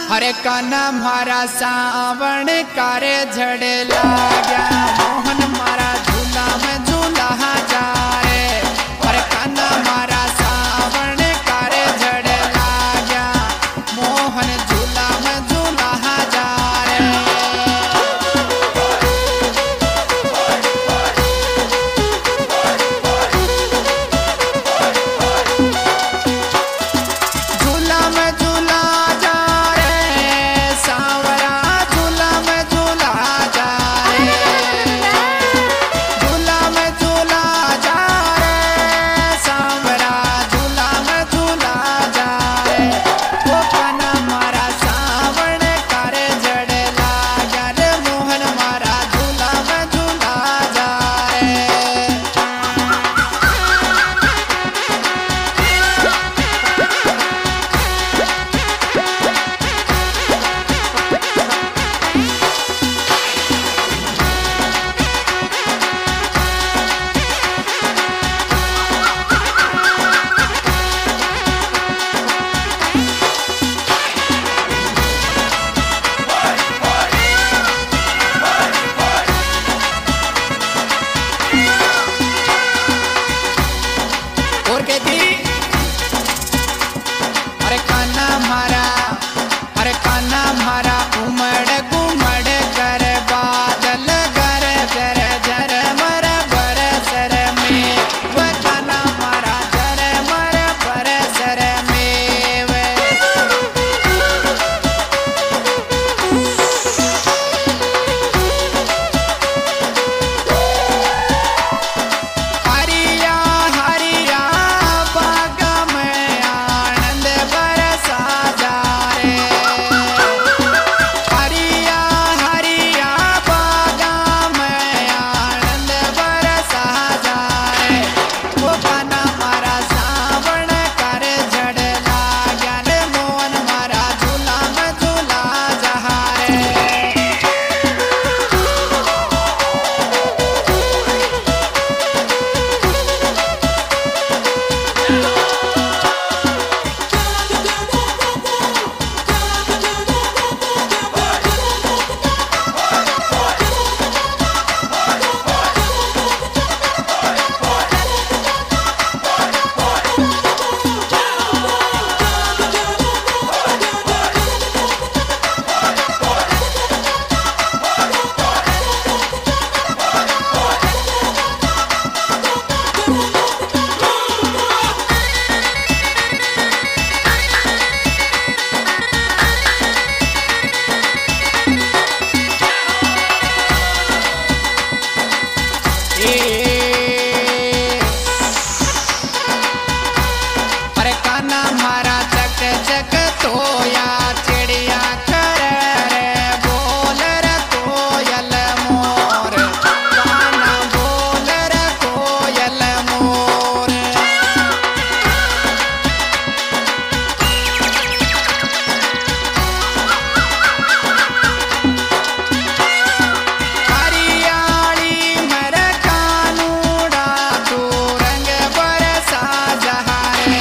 हरे काना मारा सावण करे झड़ लाग्या मोहन मारा झूला में झूला जा रे। हरे काना मारा सावण करे झड़ लाग्या मोहन झूला में झूला जा रे। झूला में झूला जा रे सांवरा झूला में झूला जा रे। झूला में झूला जा रे सांवरा झूला में झूला जा रे। वो काना मारा सावण करे झड़ लाग्या रे मोहन मारा झूला में झूला जा रे। और कहती अरे काना मारा उमड़ घुमड़ कर बादल गर गर जर मर बर सर में वह काना मारा जर मर बर सर में वे। हरिया हरिया बाग में आनंद बरसा जा रे। हरिया हरिया बाग में आनंद बरसा जा रे। वो काना मारा सावण करे झड़ लाग्या रे मोहन मारा झूला में झूला जा रे। अरे काना मारा चक चक तोया चिड़िया कर रे बोल रे कोयल मोर। काना बोल रे कोयल मोर। हरियाली मर कानूड़ा तू रंग बरसा जा रे।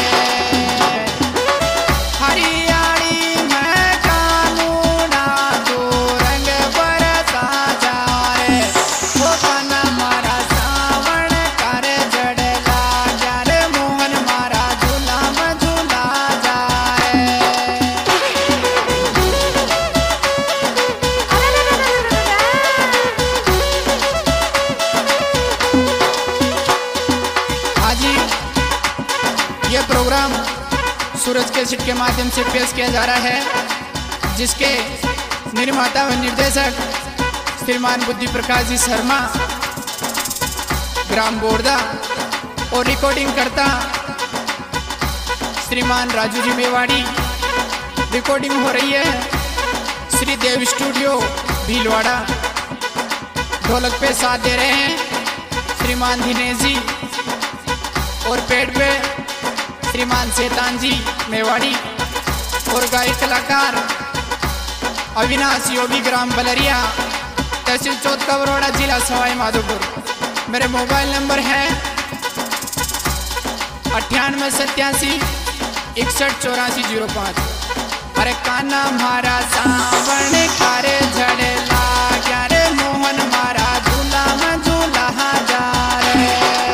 हरियाली में कानूड़ा तू रंग बरसा जा रे। वो काना मारा सावण करे झड़ लाग्या रे मोहन मारा झूला में झूला जा रे। आज ये प्रोग्राम सूरज के सिट के माध्यम से पेश किया जा रहा है, जिसके निर्माता व निर्देशक श्रीमान बुद्धि प्रकाश जी शर्मा ग्राम बोर्दा और रिकॉर्डिंग करता श्रीमान राजू जी मेवाड़ी। रिकॉर्डिंग हो रही है श्री देव स्टूडियो भीलवाड़ा। ढोलक पे साथ दे रहे हैं श्रीमान दिनेश जी और पेड़ पे श्रीमान शैतान जी मेवाड़ी और गायक कलाकार अविनाश योगी ग्राम बलरिया तहसील चौथ बरोड़ा जिला सवाई माधोपुर। मेरे मोबाइल नंबर है 9887 61 84 05। अरे काना मारा सावण कारे झड़ेला रे मोहन मारा झूला में झूला जा रे।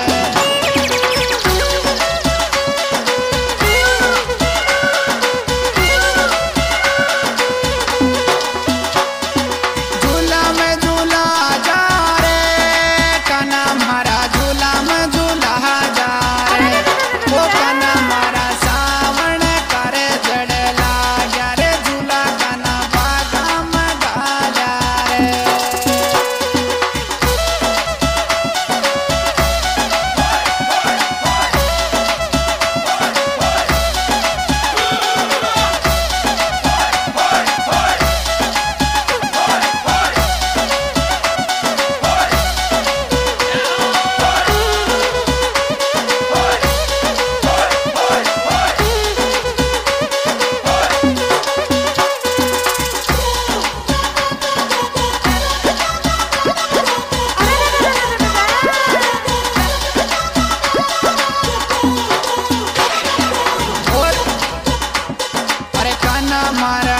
झूला में झूला जा रे काना मारा झूला में झूला जा रे। वो काना मारा सावण कारे झड़ेला रे झूला काना बागा में गा जा रे। अरे काना मारा